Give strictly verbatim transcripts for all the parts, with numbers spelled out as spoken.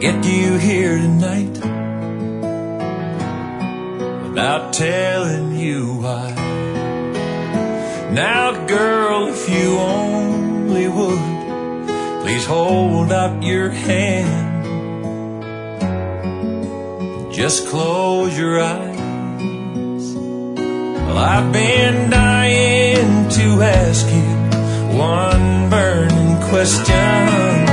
get you here tonight without telling you why. Now, girl, if you only would, please hold out your hand. Just close your eyes. Well, I've been dying to ask you one burning question.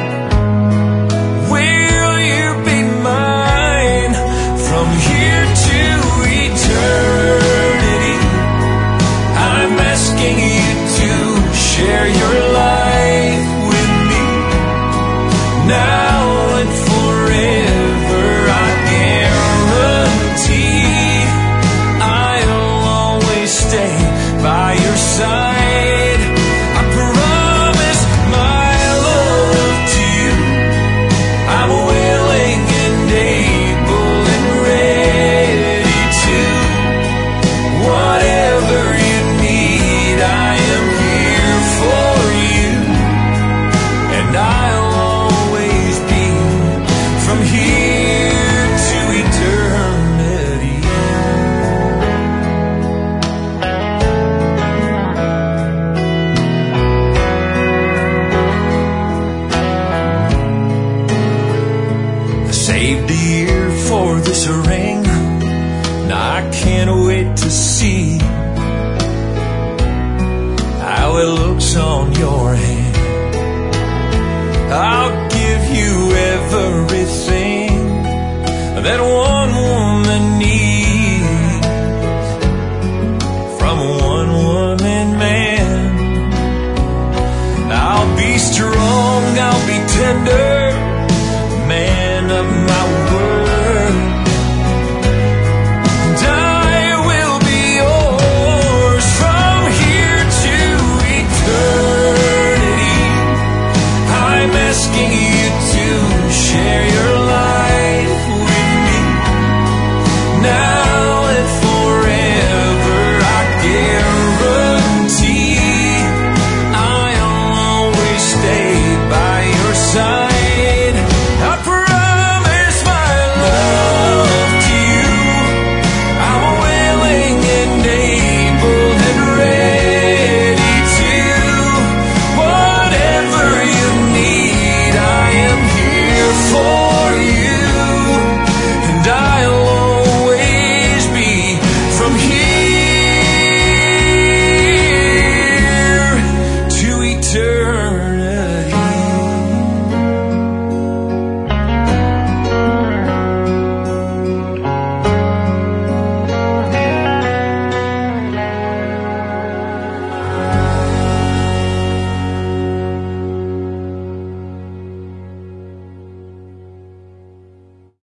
Will you be mine from here to eternity? I'm asking you to share your life with me now and forever. I guarantee I'll always stay by your side. I promise my love to you. I'm willing and able and ready to. Whatever you need, I am here for you. And I'll always be from here to eternity. I saved a year for this ring. Now I can't wait to see how it looks on your hand. I'll give you everything that one woman needs from a one woman man. I'll be strong, I'll be tender, man of my word. And I will be yours from here to eternity. I'm asking you to share your